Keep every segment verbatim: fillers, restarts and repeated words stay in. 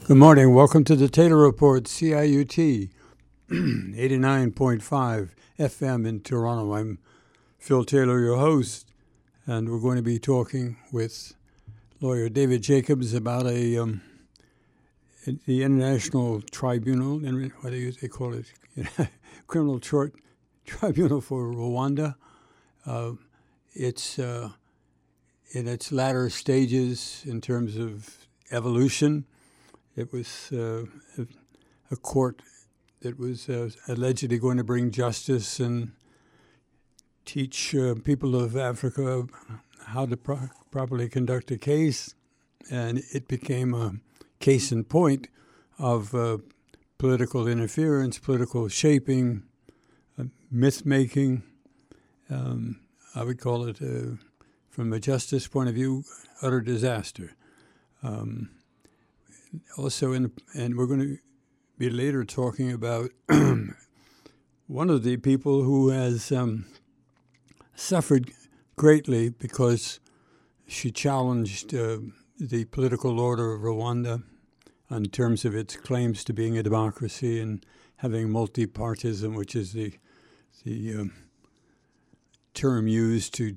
Good morning. Welcome to the Taylor Report, C I U T, eighty-nine point five F M in Toronto. I'm Phil Taylor, your host, and we're going to be talking with lawyer David Jacobs about a um, the International Tribunal, what do you, they call it, Criminal Tri- Tribunal for Rwanda. Uh, it's uh, in its latter stages in terms of evolution. It was uh, a, a court that was uh, allegedly going to bring justice and teach uh, people of Africa how to pro- properly conduct a case. And it became a case in point of uh, political interference, political shaping, uh, myth-making. Um, I would call it, uh, from a justice point of view, utter disaster. Um, Also, in, and we're going to be later talking about one of the people who has um, suffered greatly because she challenged uh, the political order of Rwanda in terms of its claims to being a democracy and having multi-partism, which is the the um, term used to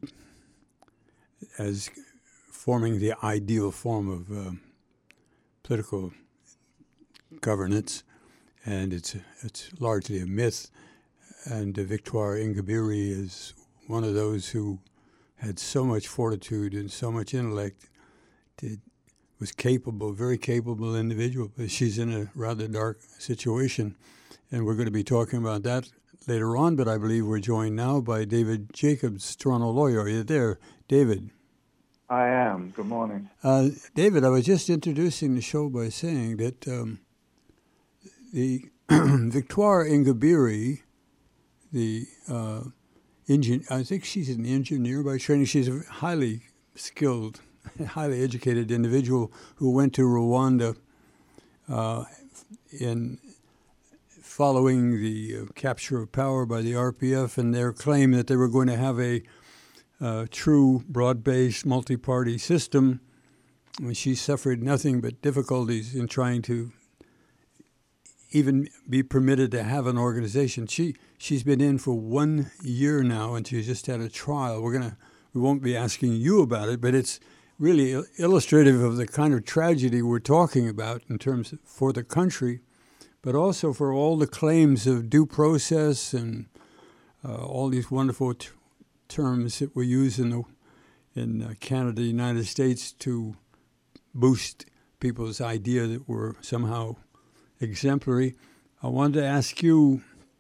as forming the ideal form of uh, political governance, and it's it's largely a myth. And uh, Victoire Ingabire is one of those who had so much fortitude and so much intellect, did, was capable, very capable individual. But she's in a rather dark situation, and we're going to be talking about that later on. But I believe we're joined now by David Jacobs, Toronto lawyer. Are you there, David? I am. Good morning. Uh, David, I was just introducing the show by saying that um, the Victoire Ingabire, the uh, engine, I think she's an engineer by training. She's a highly skilled, highly educated individual who went to Rwanda uh, in following the uh, capture of power by the R P F and their claim that they were going to have a Uh, true broad-based multi-party system. And she suffered nothing but difficulties in trying to even be permitted to have an organization. She she's been in for one year now, and she just had a trial. We're gonna we won't be asking you about it, but it's really il- illustrative of the kind of tragedy we're talking about in terms of, for the country, but also for all the claims of due process and uh, all these wonderful T- terms that we use in the in uh, Canada, the United States, to boost people's idea that we're somehow exemplary. I wanted to ask you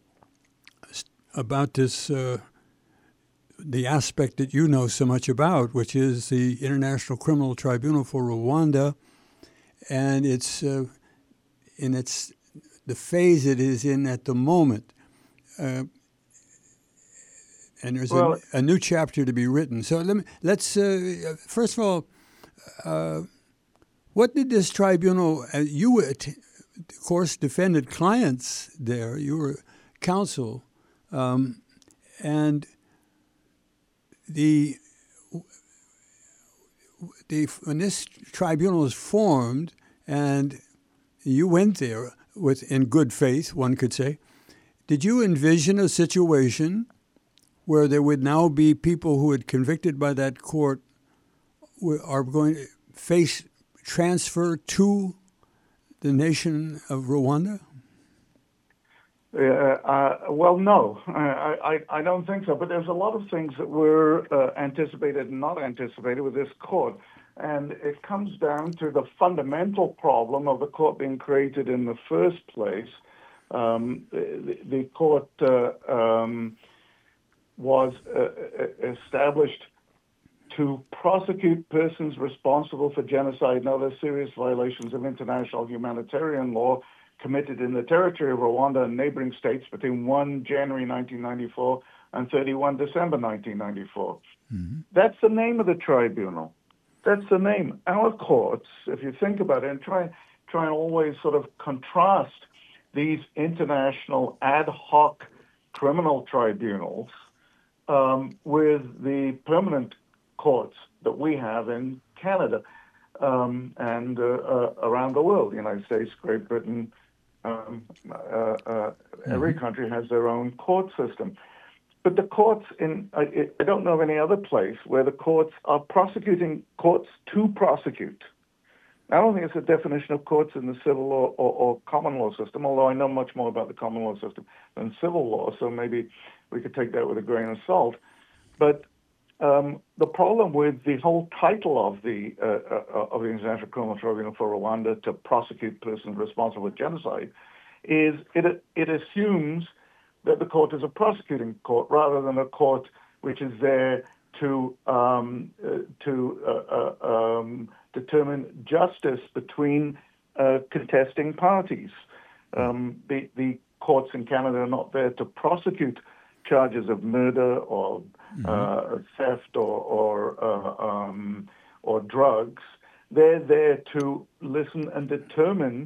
about this, uh, the aspect that you know so much about, which is the International Criminal Tribunal for Rwanda, and it's uh, in its the phase it is in at the moment. Uh, And there's Well, a, a new chapter to be written. So let me, let's, uh, first of all, uh, what did this tribunal, uh, you, of course, defended clients there. You were counsel. Um, and the, the when this tribunal was formed and you went there with in good faith, one could say, did you envision a situation where there would now be people who had convicted by that court are going to face transfer to the nation of Rwanda? Uh, uh, well, no, I, I, I don't think so. But there's a lot of things that were uh, anticipated and not anticipated with this court. And it comes down to the fundamental problem of the court being created in the first place. Um, the, the court uh, um, was uh, established to prosecute persons responsible for genocide and other serious violations of international humanitarian law committed in the territory of Rwanda and neighboring states between first January nineteen ninety-four and thirty-first December nineteen ninety-four. Mm-hmm. That's the name of the tribunal. That's the name. Our courts, if you think about it, and try, try and always sort of contrast these international ad hoc criminal tribunals um, with the permanent courts that we have in Canada. um, and uh, uh, around the world, the United States, Great Britain, um, uh, uh, every Mm-hmm. country has their own court system. But the courts in, I, I don't know of any other place where the courts are prosecuting courts to prosecute. I don't think it's a definition of courts in the civil law or, or common law system, although I know much more about the common law system than civil law, so maybe we could take that with a grain of salt. But um, the problem with the whole title of the uh, uh, of the International Criminal Tribunal for Rwanda to prosecute persons responsible for genocide is it it assumes that the court is a prosecuting court rather than a court which is there to um, uh, to uh, uh, um, determine justice between uh, contesting parties. Um, the, the courts in Canada are not there to prosecute charges of murder or Mm-hmm. uh, theft or or, uh, um, or drugs. They're there to listen and determine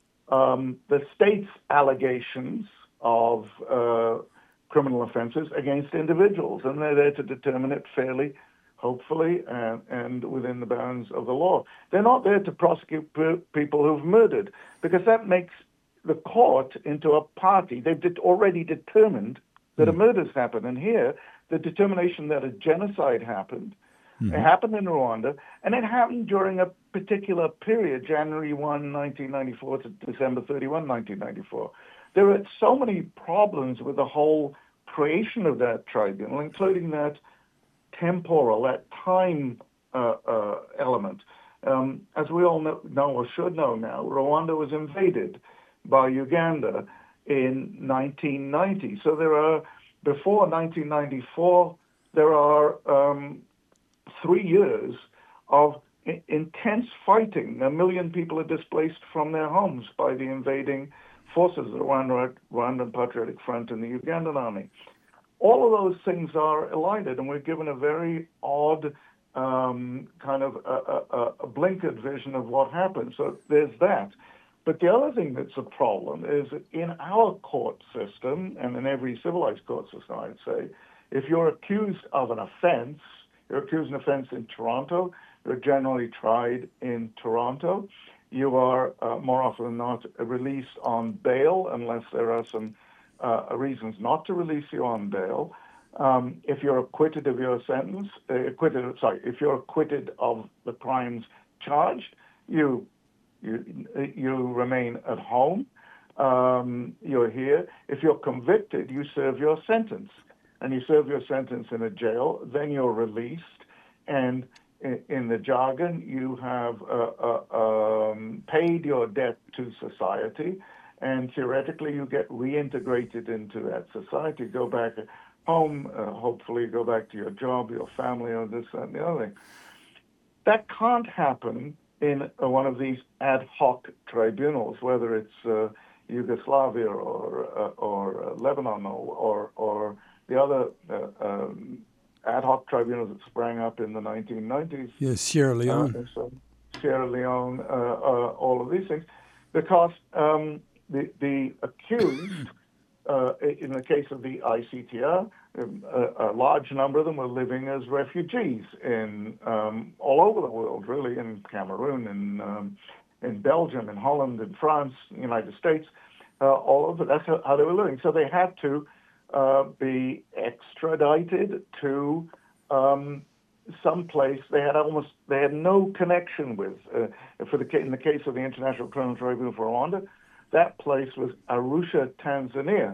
um, the state's allegations of uh, criminal offenses against individuals, and they're there to determine it fairly, hopefully, and, and within the bounds of the law. They're not there to prosecute per- people who've murdered, because that makes the court into a party. They've de- already determined that mm. a murder's happened, and here, the determination that a genocide happened, mm-hmm. it happened in Rwanda, and it happened during a particular period, January first, nineteen ninety-four to December thirty-first, nineteen ninety-four. There are so many problems with the whole creation of that tribunal, including that temporal, that time uh, uh, element. Um, as we all know, know or should know now, Rwanda was invaded by Uganda in nineteen ninety. So there are, before nineteen ninety-four, there are um, three years of I- intense fighting. A million people are displaced from their homes by the invading forces, the Rwanda, Rwandan Patriotic Front and the Ugandan Army. All of those things are elided, and we're given a very odd um, kind of a, a, a blinkered vision of what happened. So there's that. But the other thing that's a problem is that in our court system, and in every civilized court system, I'd say, if you're accused of an offense, you're accused of an offense in Toronto, you're generally tried in Toronto. You are, uh, more often than not, released on bail unless there are some uh, reasons not to release you on bail. Um, if you're acquitted of your sentence, uh, acquitted, sorry, if you're acquitted of the crimes charged, you you you remain at home. Um, you're here. If you're convicted, you serve your sentence, and you serve your sentence in a jail. Then you're released, and in, in the jargon, you have uh, uh, um, paid your debt to society, and theoretically, you get reintegrated into that society. Go back home. Uh, hopefully, go back to your job, your family, or this and the other thing. That can't happen in uh, one of these ad hoc tribunals, whether it's uh, Yugoslavia or uh, or uh, Lebanon or, or or the other uh, um, ad hoc tribunals that sprang up in the nineteen nineties. Yes, Sierra Leone. Uh, so Sierra Leone, uh, uh, all of these things, because um, the the accused, uh, in the case of the I C T R, a, a large number of them were living as refugees in um, all over the world, really, in Cameroon, in um, in Belgium, in Holland, in France, United States, uh, all over. That's how, how they were living. So they had to uh, be extradited to um, some place they had almost they had no connection with. Uh, for the in the case of the International Criminal Tribunal for Rwanda, that place was Arusha, Tanzania.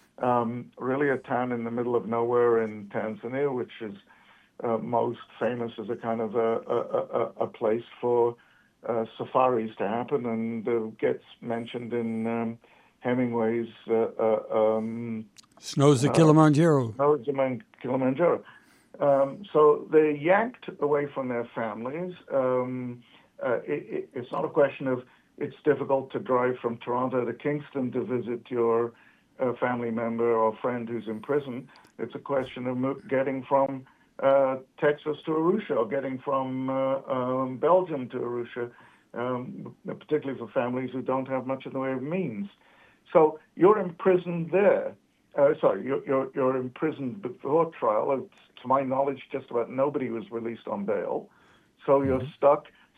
Um, really a town in the middle of nowhere in Tanzania, which is uh, most famous as a kind of a, a, a, a place for uh, safaris to happen, and uh, gets mentioned in um, Hemingway's uh, uh, um, Snows of Kilimanjaro. Uh, Snows of Kilimanjaro. Um, so they're yanked away from their families. Um, uh, it, it, it's not a question of it's difficult to drive from Toronto to Kingston to visit your a family member or friend who's in prison. It's a question of mo- getting from uh, Texas to Arusha, or getting from uh, um, Belgium to Arusha, um, particularly for families who don't have much in the way of means. So you're imprisoned there. Uh, sorry, you're, you're, you're imprisoned before trial. It's, to my knowledge, just about nobody was released on bail. So you're mm-hmm. stuck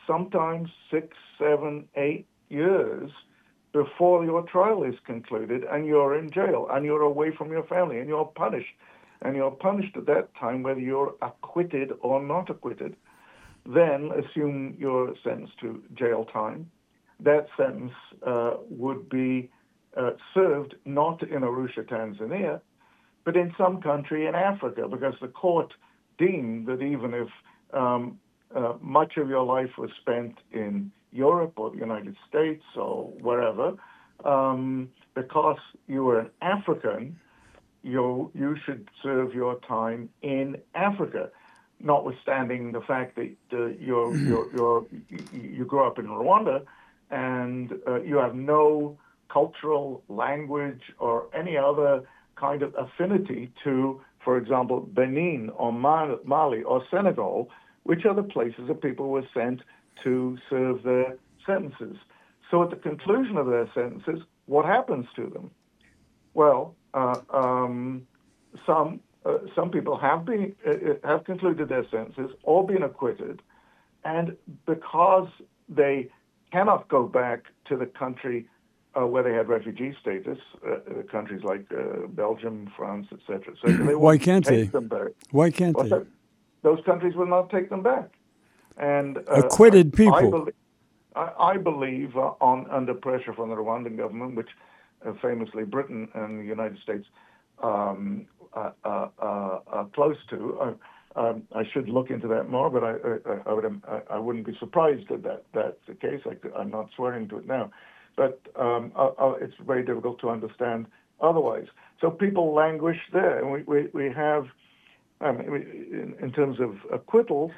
sometimes six, seven, eight years before your trial is concluded, and you're in jail, and you're away from your family, and you're punished. And you're punished at that time whether you're acquitted or not acquitted. Then, assume you're sentenced to jail time. That sentence uh, would be uh, served not in Arusha, Tanzania, but in some country in Africa, because the court deemed that even if um, uh, much of your life was spent in Europe or the United States or wherever, um, because you were an African, you you should serve your time in Africa, notwithstanding the fact that uh, you're, you're, you're, you grew up in Rwanda and uh, you have no cultural, language, or any other kind of affinity to, for example, Benin or Mali or Senegal, which are the places that people were sent to serve their sentences. So at the conclusion of their sentences, what happens to them? Well, uh, um, some uh, some people have been uh, have concluded their sentences or been acquitted, and because they cannot go back to the country uh, where they had refugee status, uh, countries like uh, Belgium, France, et cetera, et cetera, they why can't take they? them back. Why can't What's they? that? Those countries will not take them back. And uh, acquitted I, people. I, believe, I, I believe uh, on under pressure from the Rwandan government, which uh, famously Britain and the United States um, uh, uh, uh, are close to. Uh, um, I should look into that more, but I, I, I would I wouldn't be surprised that, that that's the case. I, I'm not swearing to it now, but um, uh, uh, it's very difficult to understand otherwise. So people languish there, and we we, we have, um, in, in terms of acquittals.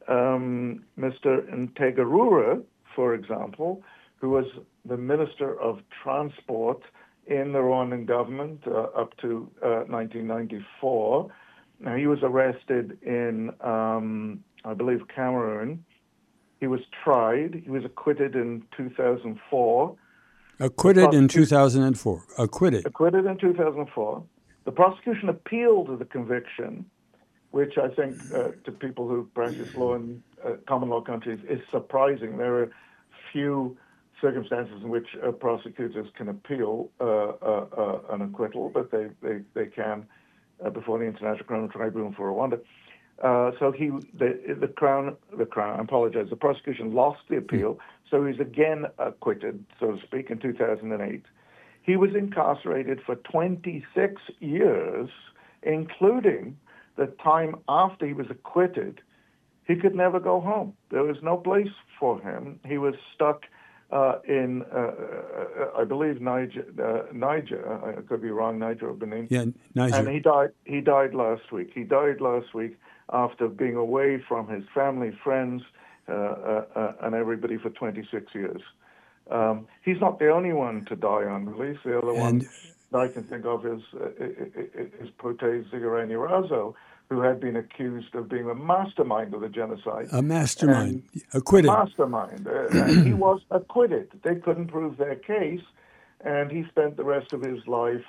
Um, Mister Ntegarura, for example, who was the Minister of Transport in the Rwandan government uh, up to uh, nineteen ninety-four. Now, he was arrested in, um, I believe, Cameroon. He was tried. He was acquitted in two thousand four. Acquitted in two thousand four. Acquitted. Acquitted in two thousand four. The prosecution appealed the conviction, which I think uh, to people who practice law in uh, common law countries is surprising. There are few circumstances in which uh, prosecutors can appeal uh, uh, uh, an acquittal, but they, they, they can uh, before the International Criminal Tribunal for Rwanda. Uh, so he, the, the Crown, the Crown, I apologize, the prosecution lost the appeal, so he's again acquitted, so to speak, in two thousand eight. He was incarcerated for twenty-six years, including the time after he was acquitted. He could never go home. There was no place for him. He was stuck uh, in, uh, I believe, Niger. Uh, Niger. I could be wrong. Niger or Benin. Yeah, Niger. And he died. He died last week. He died last week after being away from his family, friends, uh, uh, uh, and everybody for twenty-six years. Um, he's not the only one to die on release. The other And one I can think of is uh, is Prote Zigaraini-Razo, who had been accused of being a mastermind of the genocide. A mastermind. And Acquitted. A mastermind. Uh, and he was acquitted. They couldn't prove their case, and he spent the rest of his life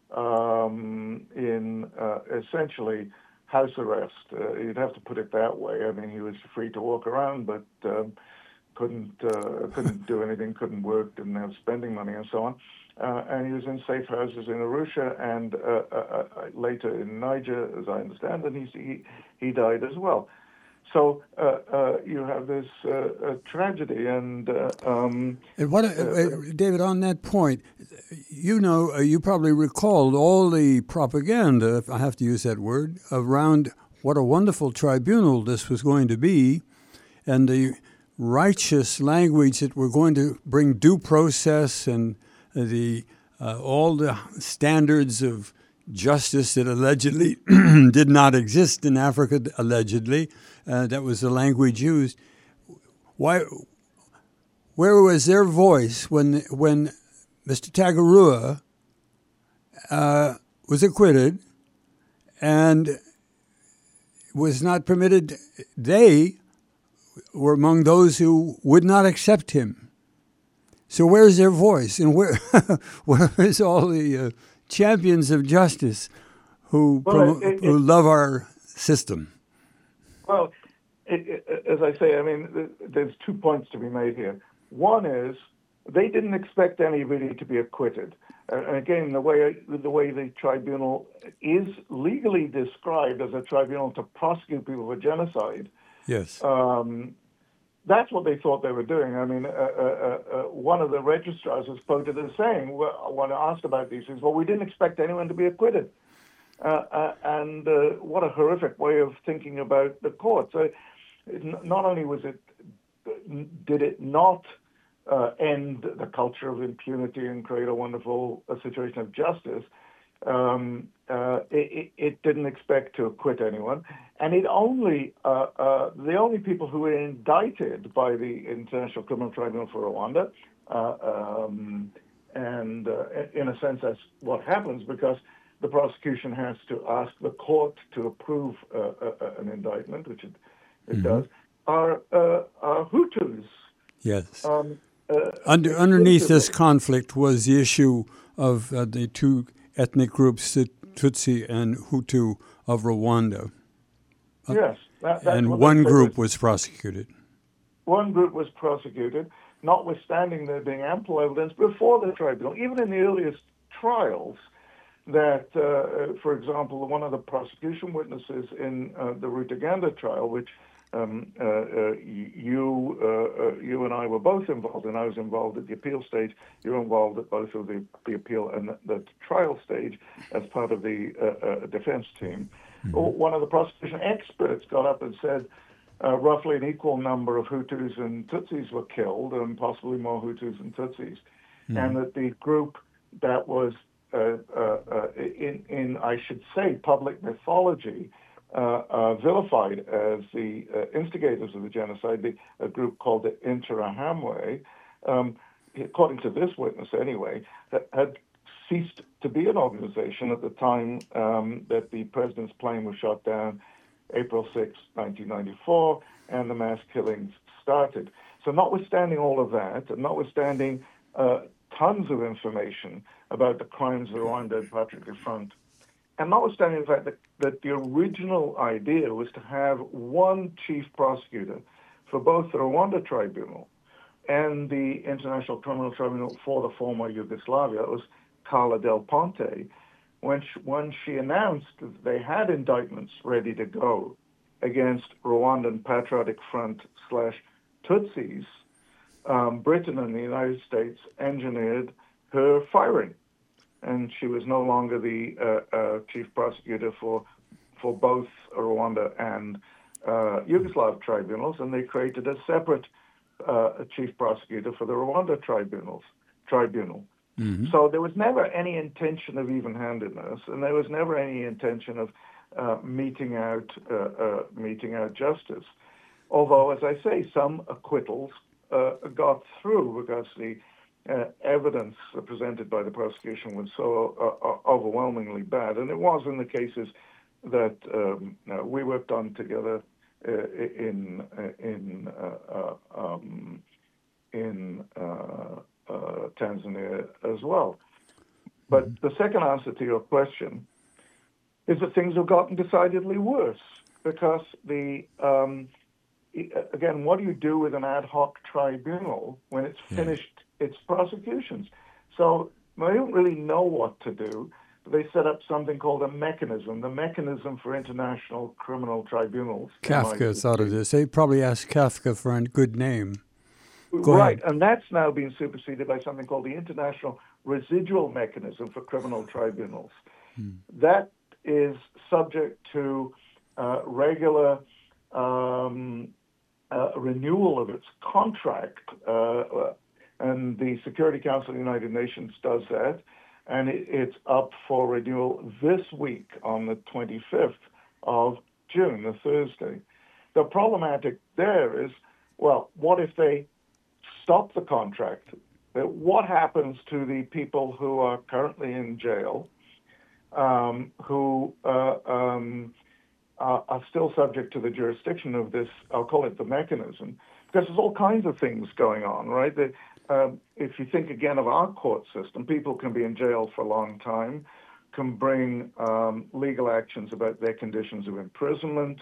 um, in uh, essentially house arrest. Uh, you'd have to put it that way. I mean, he was free to walk around, but um, couldn't uh, couldn't do anything, couldn't work, didn't have spending money, and so on. Uh, and he was in safe houses in Arusha and uh, uh, uh, later in Niger, as I understand, and he he, he died as well. So uh, uh, you have this uh, uh, tragedy, and uh, um, and what, uh, David, on that point, you know, uh, you probably recalled all the propaganda, if I have to use that word, around what a wonderful tribunal this was going to be, and the righteous language that we're going to bring due process and the uh, all the standards of justice that allegedly did not exist in Africa, allegedly. Uh, that was the language used. Why? Where was their voice when when Mister Ntegarura uh, was acquitted and was not permitted? They were among those who would not accept him. So where's their voice? And where where is all the uh, champions of justice who well, promo- it, it, who love our system? Well, it, it, as I say, I mean, th- there's two points to be made here. One is they didn't expect anybody to be acquitted. Uh, and again, the way the way the tribunal is legally described as a tribunal to prosecute people for genocide, Yes. um, that's what they thought they were doing. I mean, uh, uh, uh, one of the registrars was quoted as saying, well, when asked about these things, well, we didn't expect anyone to be acquitted. Uh, uh, and uh, what a horrific way of thinking about the court. So it, not only was it, did it not uh, end the culture of impunity and create a wonderful uh, situation of justice, um, uh, it, it didn't expect to acquit anyone. And it only, uh, uh, the only people who were indicted by the International Criminal Tribunal for Rwanda, uh, um, and uh, in a sense that's what happens because the prosecution has to ask the court to approve uh, uh, an indictment, which it, it mm-hmm. does, are, uh, are Hutus. Yes. Um, uh, Under, underneath this conflict was the issue of uh, the two ethnic groups, the Tutsi and Hutu of Rwanda. Uh, yes. That, that's and one group was, was prosecuted. One group was prosecuted, notwithstanding there being ample evidence before the tribunal, even in the earliest trials, that, uh, for example, one of the prosecution witnesses in uh, the Rutaganda trial, which um, uh, uh, you uh, uh, you and I were both involved in. I was involved at the appeal stage. You were involved at both of the, the appeal and the, the trial stage as part of the uh, uh, defense team. Mm-hmm. One of the prosecution experts got up and said uh, roughly an equal number of Hutus and Tutsis were killed, and possibly more Hutus and Tutsis, mm-hmm. and that the group that was Uh, uh, uh, in, in, I should say, public mythology, uh, uh, vilified as the uh, instigators of the genocide, the, a group called the Interahamwe, um, according to this witness anyway, had ceased to be an organization at the time um, that the president's plane was shot down April sixth, nineteen ninety-four, and the mass killings started. So notwithstanding all of that, and notwithstanding uh, tons of information about the crimes of the Rwanda Patriotic Front, and notwithstanding the fact that, that the original idea was to have one chief prosecutor for both the Rwanda Tribunal and the International Criminal Tribunal for the former Yugoslavia, it was Carla Del Ponte, when she, when she announced that they had indictments ready to go against Rwandan Patriotic Front slash Tutsis, um, Britain and the United States engineered her firing. And she was no longer the uh, uh, chief prosecutor for for both Rwanda and uh, Yugoslav tribunals, and they created a separate uh, chief prosecutor for the Rwanda tribunals tribunal. Mm-hmm. So there was never any intention of even-handedness, and there was never any intention of uh, meeting out uh, uh, meeting out justice. Although, as I say, some acquittals uh, got through because the Uh, evidence presented by the prosecution was so uh, overwhelmingly bad, and it was in the cases that um, uh, we worked on together uh, in in uh, uh, um, in uh, uh, Tanzania as well. But mm-hmm. the second answer to your question is that things have gotten decidedly worse because the um, again, what do you do with an ad hoc tribunal when it's yeah. finished its prosecutions? So they don't really know what to do. They set up something called a mechanism, the mechanism for international criminal tribunals. Kafka thought of this. They probably asked Kafka for a good name. Go right, ahead. And that's now being superseded by something called the International Residual Mechanism for Criminal Tribunals. Hmm. That is subject to uh, regular um, uh, renewal of its contract, uh, and the Security Council of the United Nations does that, and it, it's up for renewal this week on the twenty-fifth of June, the Thursday. The problematic there is, well, what if they stop the contract? What happens to the people who are currently in jail, um, who uh, um, uh, are still subject to the jurisdiction of this, I'll call it the mechanism, because there's all kinds of things going on, right? The, Um, if you think again of our court system, people can be in jail for a long time, can bring um, legal actions about their conditions of imprisonment,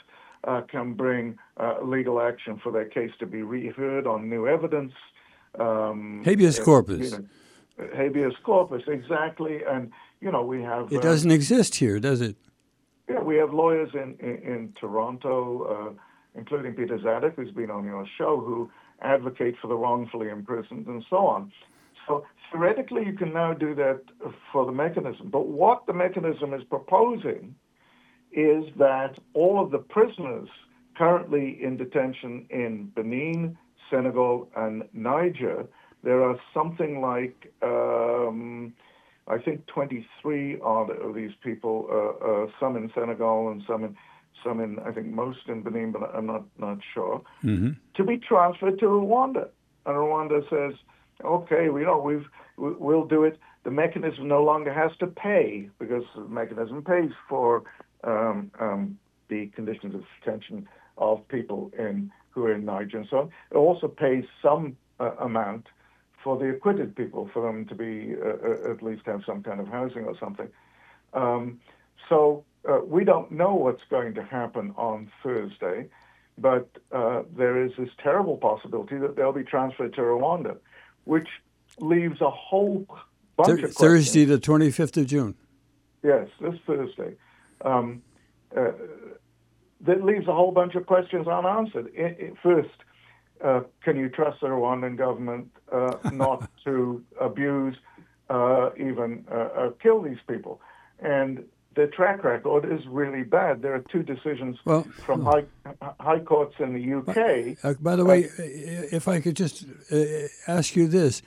uh, can bring uh, legal action for their case to be reheard on new evidence. Um, Habeas corpus. You know, habeas corpus, exactly. And, you know, we have... It doesn't um, exist here, does it? Yeah, we have lawyers in, in, in Toronto, uh, including Peter Zadek, who's been on your show, who advocate for the wrongfully imprisoned and so on. So theoretically, you can now do that for the mechanism. But what the mechanism is proposing is that all of the prisoners currently in detention in Benin, Senegal, and Niger, there are something like, um, I think, twenty-three odd of these people, uh, uh, some in Senegal and some in, some in, I think, most in Benin, but I'm not, not sure, mm-hmm. to be transferred to Rwanda. And Rwanda says, okay, we know we've we'll do it. The mechanism no longer has to pay because the mechanism pays for um, um, the conditions of detention of people in who are in Niger and so on. It also pays some uh, amount for the acquitted people, for them to be uh, at least have some kind of housing or something. Um, so uh, we don't know what's going to happen on Thursday, but uh, there is this terrible possibility that they'll be transferred to Rwanda, which leaves a whole bunch Th- of questions. Thursday, the twenty-fifth of June. Yes, this Thursday. Um, uh, that leaves a whole bunch of questions unanswered. I, I, first, uh, can you trust the Rwandan government uh, not to abuse, uh, even uh, uh, kill these people? And the track record is really bad. There are two decisions well, from high, high courts in the U K. Uh, by the way, uh, if I could just uh, ask you this.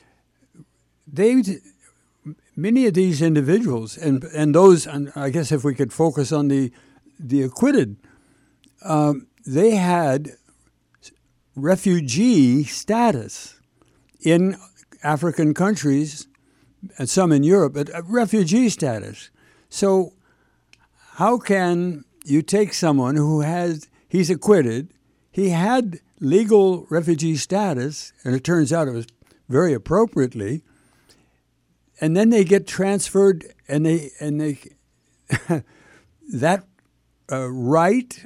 They, many of these individuals, and and those, and I guess if we could focus on the the acquitted, um, they had refugee status in African countries, and some in Europe, but refugee status. So how can you take someone who has, he's acquitted, he had legal refugee status, and it turns out it was very appropriately, and then they get transferred, and they and they that uh, right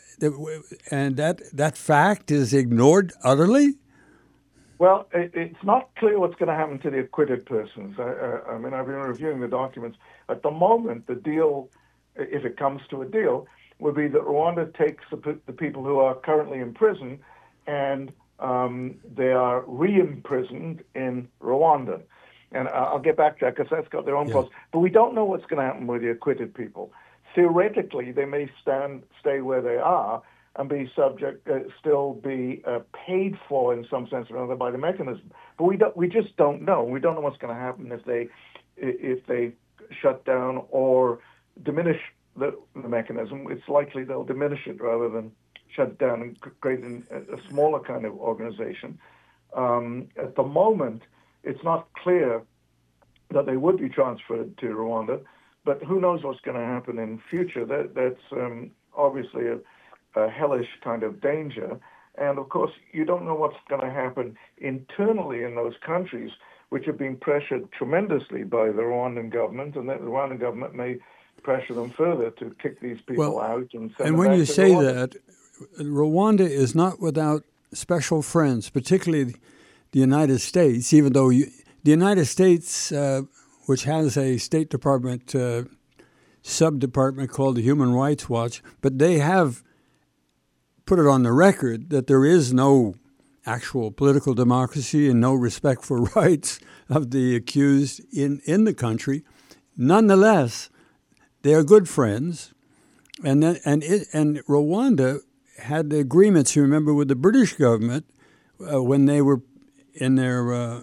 and that that fact is ignored utterly? Well, it, it's not clear what's going to happen to the acquitted persons. I, I, I mean, I've been reviewing the documents. At the moment, the deal, if it comes to a deal, would be that Rwanda takes the, the people who are currently in prison and um, they are re-imprisoned in Rwanda. And I'll get back to that because that's got their own costs. Yeah. But we don't know what's going to happen with the acquitted people. Theoretically, they may stand, stay where they are and be subject, uh, still be uh, paid for in some sense or another by the mechanism. But we don't, we just don't know. We don't know what's going to happen if they, if they shut down or diminish the, the mechanism. It's likely they'll diminish it rather than shut it down and create a, a smaller kind of organization. Um, at the moment, it's not clear that they would be transferred to Rwanda, but who knows what's going to happen in future. That, that's um, obviously a, a hellish kind of danger. And, of course, you don't know what's going to happen internally in those countries, which are being pressured tremendously by the Rwandan government, and that the Rwandan government may pressure them further to kick these people well, out. And, send and them when back you to say Rwanda. that, Rwanda is not without special friends, particularly the United States, even though you, the United States, uh, which has a State Department uh, sub-department called the Human Rights Watch, but they have put it on the record that there is no actual political democracy and no respect for rights of the accused in, in the country. Nonetheless, they are good friends, and then, and it, and Rwanda had the agreements, you remember, with the British government uh, when they were in their uh,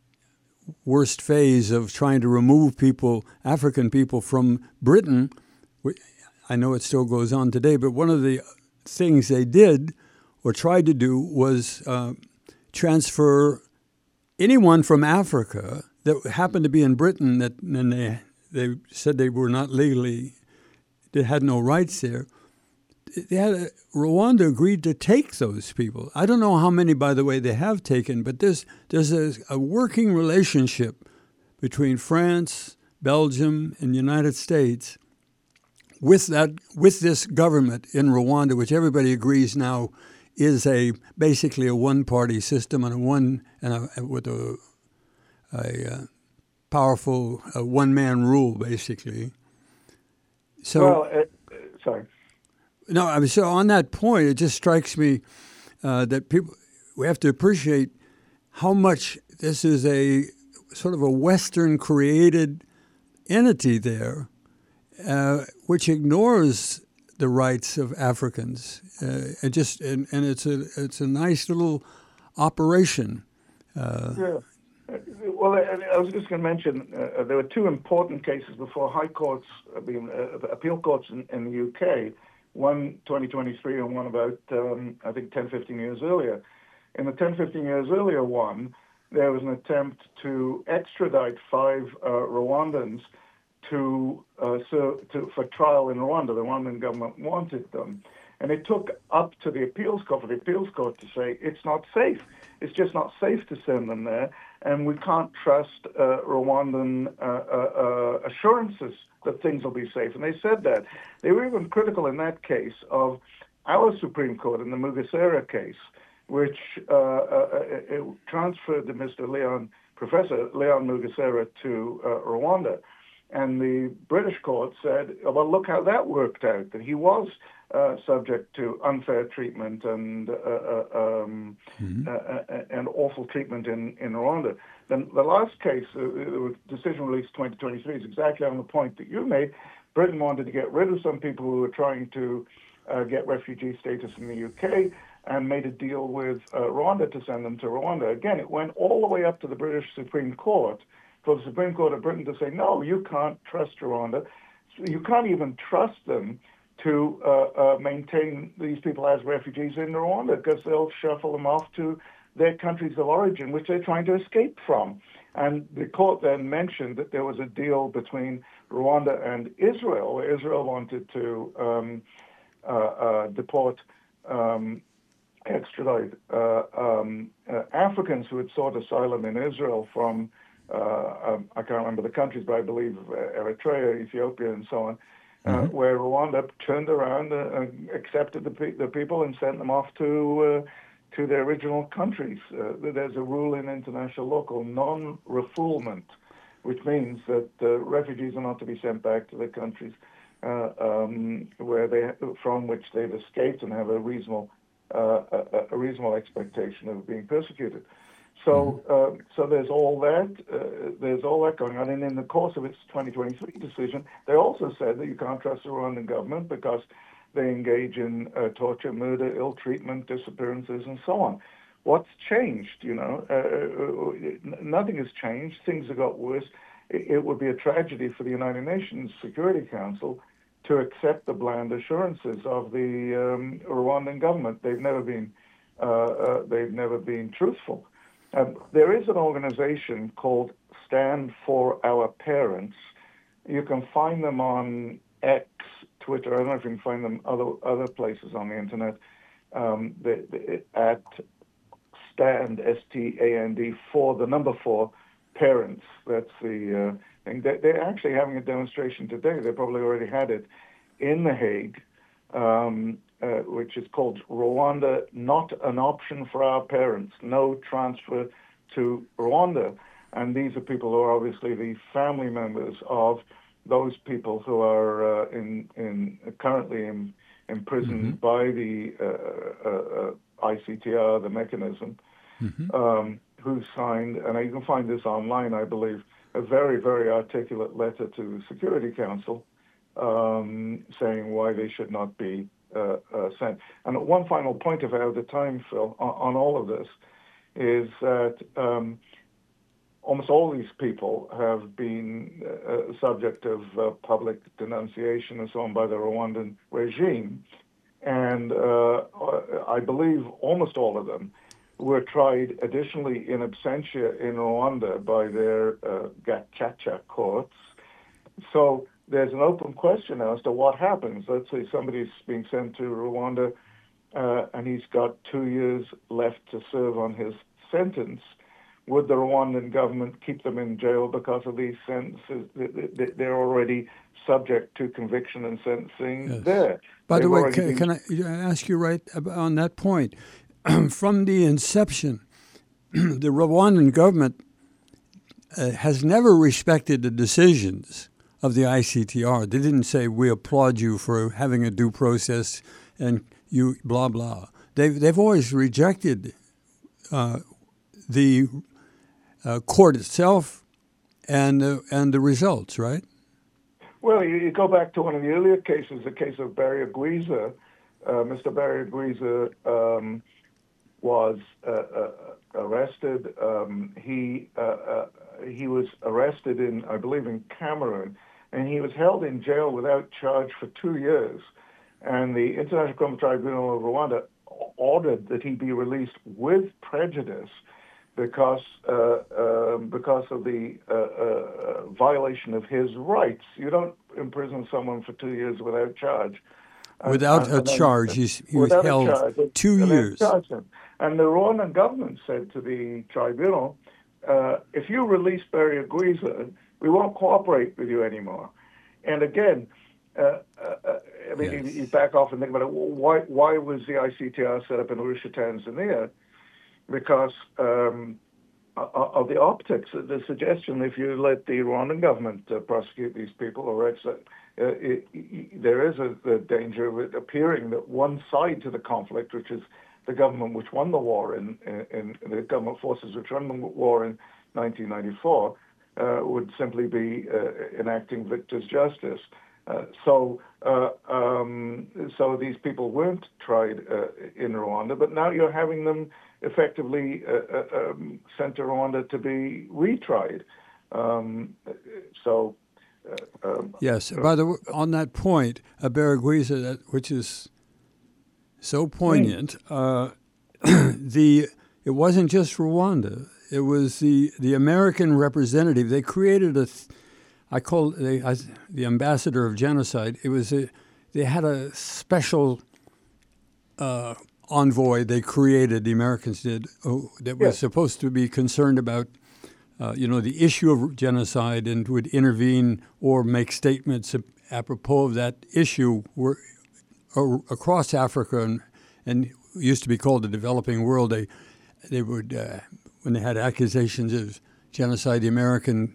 worst phase of trying to remove people, African people, from Britain. I know it still goes on today, but one of the things they did or tried to do was uh, transfer anyone from Africa that happened to be in Britain that and they they said they were not legally, they had no rights there. They had a, Rwanda agreed to take those people. I don't know how many, by the way, they have taken, but there's there's a, a working relationship between France, Belgium, and the United States with that, with this government in Rwanda, which everybody agrees now is a basically a one-party system and a one and a, with a, a, a powerful a one-man rule, basically. So, well, uh, sorry. No, I mean, so on that point, it just strikes me uh, that people we have to appreciate how much this is a sort of a Western-created entity there, uh, which ignores the rights of Africans, uh, and just and, and it's a it's a nice little operation. Uh, yeah. Well, I, I was just going to mention uh, there were two important cases before high courts, uh, being, uh, appeal courts in, in the U K. One twenty twenty-three and one about um, I think ten, fifteen years earlier. In the ten, fifteen years earlier one, there was an attempt to extradite five uh, Rwandans to, uh, so, to for trial in Rwanda. The Rwandan government wanted them. And it took up to the appeals court for the appeals court to say it's not safe. It's just not safe to send them there, and we can't trust uh, Rwandan uh, uh, uh, assurances that things will be safe. And they said that. They were even critical in that case of our Supreme Court in the Mugesera case, which uh, uh, it transferred the Mister Leon, Professor Leon Mugesera to uh, Rwanda. And the British court said, well, look how that worked out, that he was uh, subject to unfair treatment and uh, uh, um, mm-hmm. uh, uh, and awful treatment in, in Rwanda. Then the last case, uh, the decision released twenty twenty-three, is exactly on the point that you made. Britain wanted to get rid of some people who were trying to uh, get refugee status in the U K and made a deal with uh, Rwanda to send them to Rwanda. Again, it went all the way up to the British Supreme Court for the Supreme Court of Britain to say, no, you can't trust Rwanda. You can't even trust them to uh, uh, maintain these people as refugees in Rwanda because they'll shuffle them off to their countries of origin, which they're trying to escape from. And the court then mentioned that there was a deal between Rwanda and Israel, where Israel wanted to um, uh, uh, deport, um, extradite uh, um, uh, Africans who had sought asylum in Israel from Uh, um, I can't remember the countries, but I believe uh, Eritrea, Ethiopia, and so on, uh, mm-hmm. where Rwanda turned around uh, and accepted the, pe- the people and sent them off to uh, to their original countries. Uh, there's a rule in international law called non-refoulement, which means that uh, refugees are not to be sent back to their countries uh, um, where they from which they've escaped and have a reasonable uh, a, a reasonable expectation of being persecuted. So, uh, so there's all that. Uh, there's all that going on. And in the course of its twenty twenty-three decision, they also said that you can't trust the Rwandan government because they engage in uh, torture, murder, ill treatment, disappearances, and so on. What's changed? You know, uh, nothing has changed. Things have got worse. It, it would be a tragedy for the United Nations Security Council to accept the bland assurances of the um, Rwandan government. They've never been. Uh, uh, they've never been truthful. Um, there is an organization called Stand for Our Parents. You can find them on X, Twitter. I don't know if you can find them other other places on the internet. Um, they, they, at Stand, S T A N D, for the number four parents. That's the uh, thing. They, they're actually having a demonstration today. They probably already had it in The Hague. Um, Uh, which is called Rwanda, Not an Option for Our Parents, No Transfer to Rwanda. And these are people who are obviously the family members of those people who are uh, in, in currently in, imprisoned mm-hmm. by the uh, uh, I C T R, the mechanism, mm-hmm. um, who signed, and you can find this online, I believe, a very, very articulate letter to the Security Council um, saying why they should not be Uh, uh, sent. And one final point of out of time, Phil, on, on all of this is that um, almost all these people have been uh, subject of uh, public denunciation and so on by the Rwandan regime. And uh, I believe almost all of them were tried additionally in absentia in Rwanda by their uh, Gacaca courts. So there's an open question as to what happens. Let's say somebody's being sent to Rwanda uh, and he's got two years left to serve on his sentence. would the Rwandan government keep them in jail because of these sentences? They're already subject to conviction and sentencing Yes. there. By They've the way, already can, been- can I ask you right on that point? From the inception, the Rwandan government uh, has never respected the decisions of the I C T R. They didn't say, we applaud you for having a due process and you blah, blah. They've, they've always rejected uh, the uh, court itself and, uh, and the results, right? Well, you, you go back to one of the earlier cases, the case of Barry Agwiza. Uh, Mister Barry Agwiza um, was uh, uh, arrested. Um, he uh, uh, he was arrested in, I believe, in Cameroon, and he was held in jail without charge for two years. And the International Criminal Tribunal of Rwanda ordered that he be released with prejudice because uh, uh, because of the uh, uh, violation of his rights. You don't imprison someone for two years without charge. Without and, a and then, charge, he's, he was without held a charge, two and years. Then charged him. And the Rwandan government said to the tribunal, uh, if you release Barry Agwiza, we won't cooperate with you anymore. And again, uh, uh, I mean, yes. you, you back off and think about it. Why, why was the I C T R set up in Arusha, Tanzania? Because um, of the optics, the suggestion, if you let the Rwandan government uh, prosecute these people, or it's, uh, it, it, there is a, the danger of it appearing that one side to the conflict, which is the government which won the war in, in, in the government forces which won the war in nineteen ninety-four, uh, would simply be uh, enacting victor's justice. Uh, so, uh, um, so these people weren't tried uh, in Rwanda, but now you're having them effectively uh, uh, um, sent to Rwanda to be retried. Um, so, uh, um, yes. By the way, on that point, uh, Barry Agwiza, that which is so poignant, uh, the it wasn't just Rwanda. It was the the American representative. They created a. Th- I call they I, the ambassador of genocide. It was a, they had a special uh, envoy they created. The Americans did oh, that was yes. supposed to be concerned about, uh, you know, the issue of genocide and would intervene or make statements apropos of that issue. Were uh, across Africa and and used to be called the developing world. They they would uh, when they had accusations of genocide, the American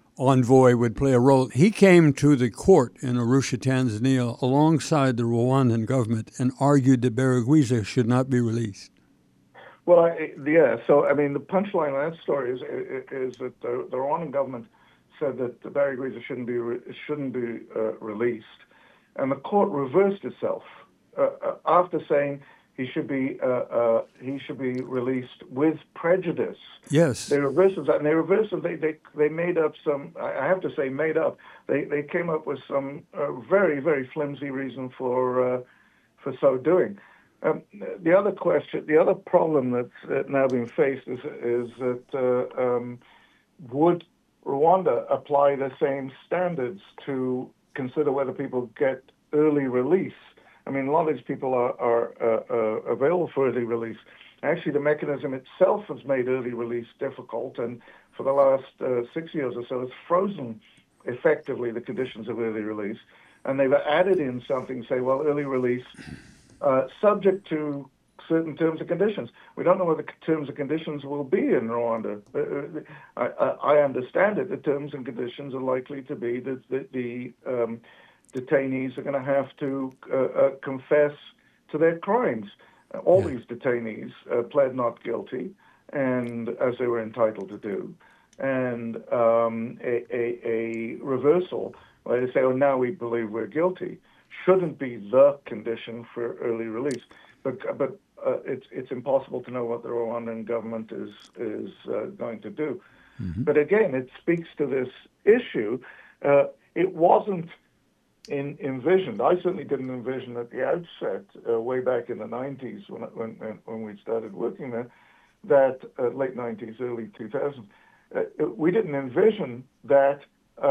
envoy would play a role. He came to the court in Arusha, Tanzania, alongside the Rwandan government and argued that Barry Agwiza should not be released. Well, I, yeah. So, I mean, the punchline of that story is is that the, the Rwandan government said that Barry Agwiza shouldn't be re, shouldn't be uh, released, and the court reversed itself uh, uh, after saying he should be uh, uh, he should be released with prejudice. Yes, they reversed that, and they reversed it. They they they made up some. I have to say, made up. They they came up with some uh, very very flimsy reason for uh, for so doing. Um, the other question, the other problem that's uh, now being faced is is that uh, um, would Rwanda apply the same standards to consider whether people get early release? I mean, a lot of these people are, are uh, uh, available for early release. Actually, the mechanism itself has made early release difficult, and for the last uh, six years or so, it's frozen effectively the conditions of early release. And they've added in something, say, well, early release uh, subject to certain terms and conditions. We don't know what the terms and conditions will be in Rwanda. Uh, I, I understand it. The terms and conditions are likely to be that the, the um, detainees are going to have to uh, uh, confess to their crimes. Uh, all yeah. these detainees uh, pled not guilty, and as they were entitled to do, and um, a, a, a reversal where they say, "Oh, now we believe we're guilty," shouldn't be the condition for early release. But but uh, it's it's impossible to know what the Rwandan government is is uh, going to do. Mm-hmm. But again, it speaks to this issue. Uh, it wasn't In, envisioned. I certainly didn't envision at the outset, uh, way back in the nineties when when when we started working there, that uh, late nineties, early two thousands, uh, we didn't envision that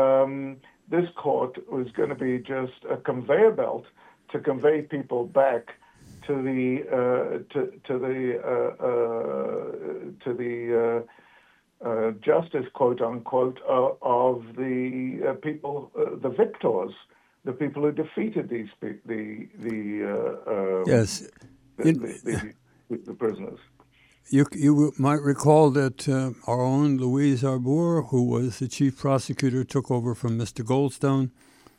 um, this court was going to be just a conveyor belt to convey people back to the uh, to to the uh, uh, to the uh, uh, justice, quote unquote, uh, of the uh, people, uh, the victors, the people who defeated these pe- the the uh, um, Yes. the, In, the, the, the prisoners. You, you might recall that uh, our own Louise Arbour, who was the chief prosecutor, took over from Mister Goldstone,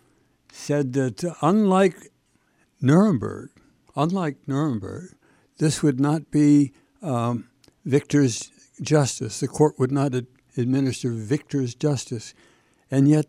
said that uh, unlike Nuremberg, unlike Nuremberg, this would not be um, victor's justice. The court would not ad- administer victor's justice. And yet,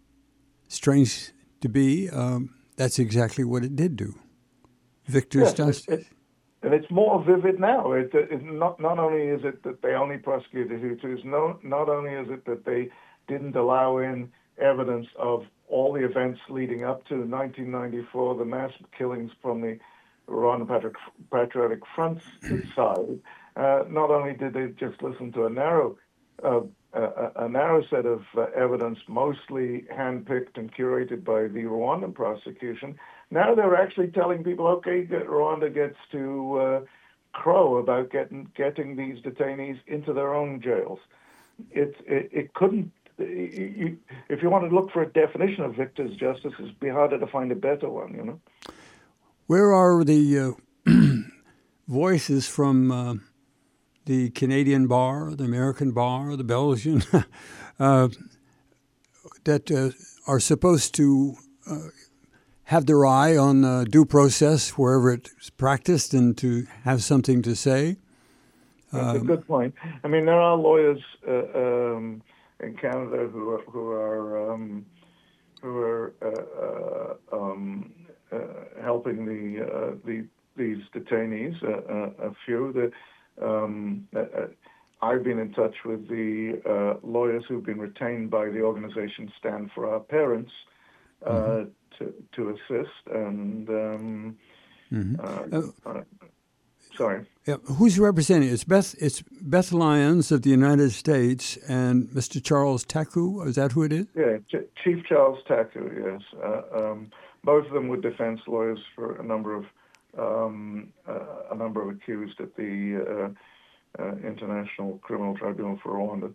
strange to be, um, that's exactly what it did do. Victor's Yes, justice. It, it, and it's more vivid now. It, it not not only is it that they only prosecuted Hutus, no, not only is it that they didn't allow in evidence of all the events leading up to nineteen ninety-four, the mass killings from the Rwandan Patri- Patriotic Front side. Uh, not only did they just listen to a narrow, uh, a, a narrow set of uh, evidence, mostly handpicked and curated by the Rwandan prosecution. Now they're actually telling people, okay, Rwanda gets to uh, crow about getting getting these detainees into their own jails. It it, it couldn't. You, if you want to look for a definition of victor's justice, it'd be harder to find a better one. You know. Where are the uh, voices from uh, the Canadian bar, the American bar, the Belgian, uh, that uh, are supposed to uh, have their eye on uh, due process wherever it's practiced and to have something to say? That's Um, a good point. I mean, there are lawyers uh, um, in Canada who are who are um, who are uh, uh, um, uh, helping the uh, the these detainees. Uh, uh, a few that um, uh, I've been in touch with the uh, lawyers who've been retained by the organization Stand for Our Parents uh, mm-hmm. to to assist and. Um, mm-hmm. uh, uh, Sorry. Yeah, who's representing? It's Beth. It's Beth Lyons of the United States and Mister Charles Taku. Is that who it is? Yeah, Ch- Chief Charles Taku. Yes, uh, um, both of them were defense lawyers for a number of um, uh, a number of accused at the uh, uh, International Criminal Tribunal for Rwanda,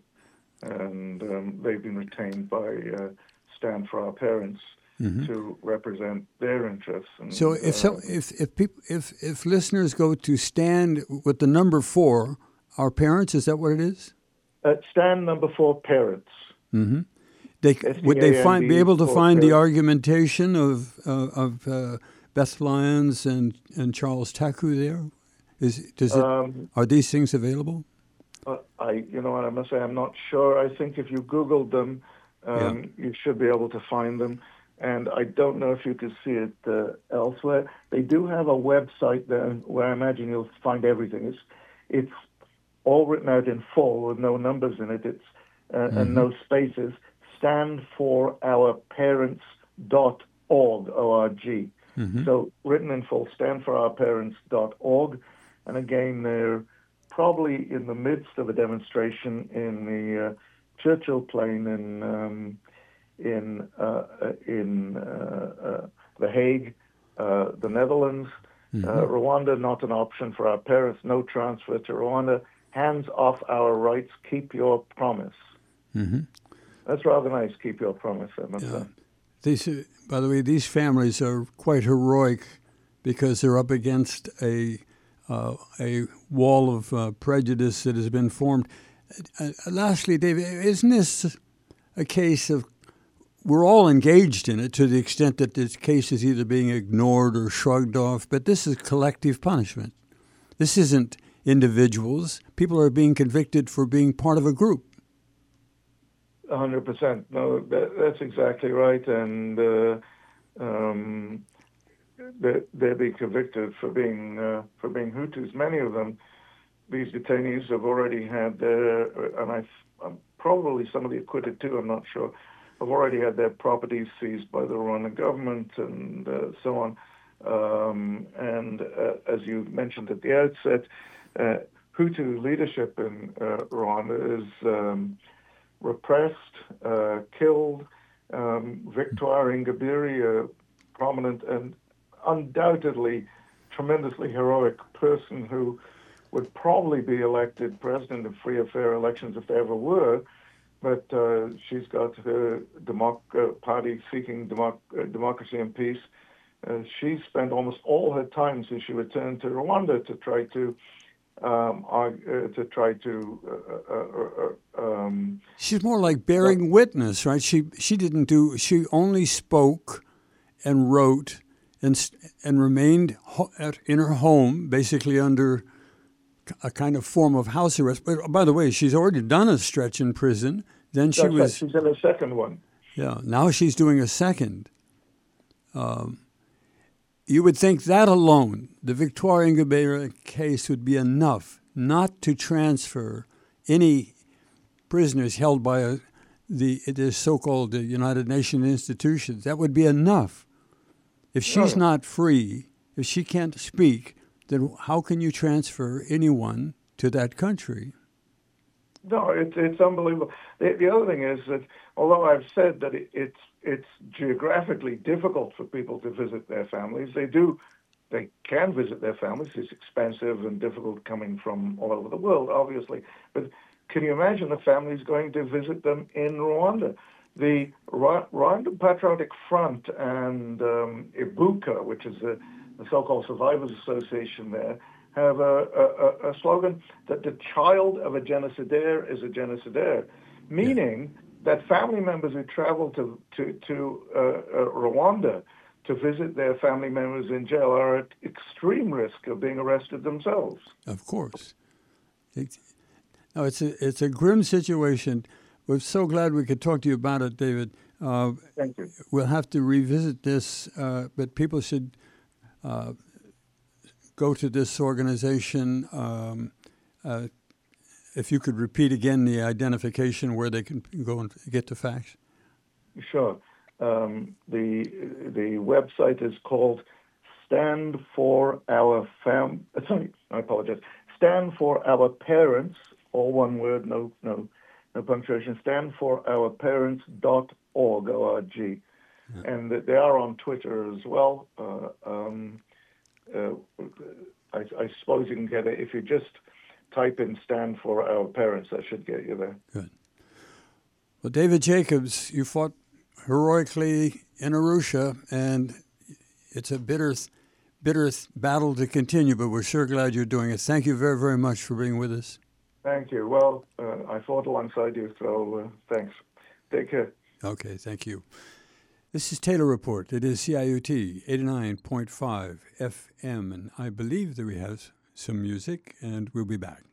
and um, they've been retained by uh, Stand for Our Parents. Mm-hmm. To represent their interests. And, so, if uh, so, if if people, if if listeners go to Stand with the number four, Our Parents, is that what it is? Uh, stand number four, Parents. Mm-hmm. They would they find be able to find parents. The argumentation of uh, of uh, Beth Lyons and, and Charles Taku there? Is does it um, are these things available? Uh, I you know what I must say I'm not sure. I think if you Googled them, um, yeah. you should be able to find them. And I don't know if you can see it uh, elsewhere. They do have a website there where I imagine you'll find everything. It's, it's all written out in full with no numbers in it. It's uh, mm-hmm. and no spaces. stand for our parents dot org, O R G. Mm-hmm. So written in full, stand for our parents dot org. And again, they're probably in the midst of a demonstration in the uh, Churchill Plain in. Um, in uh, in uh, uh, The Hague, uh, the Netherlands. Mm-hmm. Uh, Rwanda, not an option for our parents, no transfer to Rwanda. Hands off our rights, keep your promise. Mm-hmm. That's rather nice, keep your promise, I must yeah. say. These, uh, by the way, these families are quite heroic because they're up against a, uh, a wall of uh, prejudice that has been formed. Uh, lastly, David, isn't this a case of we're all engaged in it to the extent that this case is either being ignored or shrugged off, but this is collective punishment. This isn't individuals. People are being convicted for being part of a group. one hundred percent. No, that, that's exactly right. And uh, um, they're, they're being convicted for being uh, for being Hutus. Many of them, these detainees have already had their, and I, I'm probably some of the acquitted too, I'm not sure, have already had their properties seized by the Rwandan government and uh, so on. Um, and uh, as you mentioned at the outset, uh, Hutu leadership in uh, Rwanda is um, repressed, uh, killed. Um, Victoire Ingabire, a prominent and undoubtedly tremendously heroic person who would probably be elected president of free and fair elections if there ever were. But uh, she's got her democ- uh, party seeking democ- uh, democracy and peace. Uh, she spent almost all her time since she returned to Rwanda to try to um, argue, uh, to try to. Uh, uh, uh, um, She's more like bearing witness, right? She she didn't do. She only spoke and wrote and and remained ho- at, in her home, basically under a kind of form of house arrest. But by the way, she's already done a stretch in prison. Then she That's was. right. She's in a second one. Yeah. Now she's doing a second. Um, you would think that alone, the Victoire Ingabire case, would be enough not to transfer any prisoners held by a, the the so-called United Nations institutions. That would be enough. If she's Oh. not free, if she can't speak, then how can you transfer anyone to that country? No, it's it's unbelievable. The, the other thing is that although I've said that it, it's it's geographically difficult for people to visit their families, they do, they can visit their families. It's expensive and difficult coming from all over the world, obviously. But can you imagine the families going to visit them in Rwanda? The Rwa- Rwanda Patriotic Front and um, Ibuka, which is the, the so-called Survivors Association there, have a, a, a slogan that the child of a genocidaire is a genocidaire, meaning that family members who travel to to, to uh, uh, Rwanda to visit their family members in jail are at extreme risk of being arrested themselves. Of course. It, no, it's a it's a grim situation. We're so glad we could talk to you about it, David. Uh, Thank you. We'll have to revisit this, uh, but people should uh, go to this organization. Um, uh, if you could repeat again the identification where they can go and get the facts. Sure. Um, the the website is called Stand for Our Fam. Sorry, I apologize. Stand for Our Parents, all one word, no no no punctuation. Stand for Our Parents dot org, O R G, yeah. And they are on Twitter as well. Uh, um, uh, I, I suppose you can get it if you just type in "Stand for Our Parents." That should get you there. Good. Well, David Jacobs, you fought heroically in Arusha, and it's a bitter, bitter battle to continue, but we're sure glad you're doing it. Thank you very, very much for being with us. Thank you. Well, uh, I fought alongside you, so uh, thanks. Take care. Okay, thank you. This is Taylor Report. It is C I U T eighty-nine point five F M, and I believe that we have some music, and we'll be back.